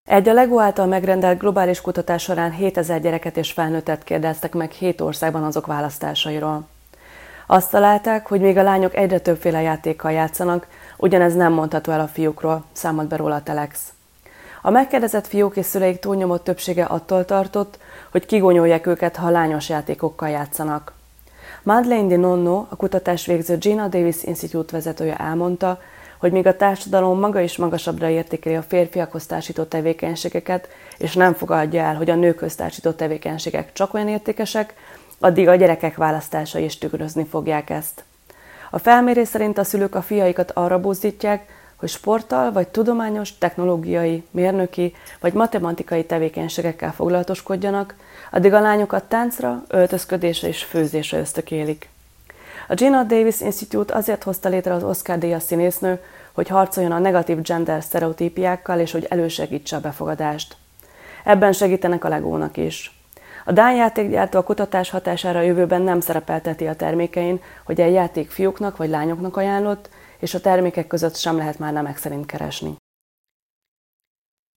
Egy a LEGO által megrendelt globális kutatás során 7000 gyereket és felnőttet kérdeztek meg 7 országban azok választásairól. Azt találták, hogy még a lányok egyre többféle játékkal játszanak, ugyanez nem mondható el a fiúkról, számolt be róla a Telex. A megkérdezett fiúk és szüleik túlnyomó többsége attól tartott, hogy kigonyolják őket, ha lányos játékokkal játszanak. Madeleine Di Nonno, a kutatás végző Geena Davis Institute vezetője elmondta, hogy míg a társadalom maga is magasabbra értékeli a férfiakhoz társított tevékenységeket, és nem fogadja el, hogy a nőkhöz társított tevékenységek csak olyan értékesek, addig a gyerekek választásai is tükrözni fogják ezt. A felmérés szerint a szülők a fiaikat arra buzdítják, hogy sporttal vagy tudományos, technológiai, mérnöki vagy matematikai tevékenységekkel foglalatoskodjanak, addig a lányokat táncra, öltözködésre és főzésre ösztökélik. A Geena Davis Institute azért hozta létre az Oscar-díjas színésznő, hogy harcoljon a negatív gender sztereotípiákkal és hogy elősegítse a befogadást. Ebben segítenek a LEGO-nak is. A dán játékgyártó a kutatás hatására a jövőben nem szerepelteti a termékein, hogy egy játék fiúknak vagy lányoknak ajánlott, és a termékek között sem lehet már nemek szerint keresni.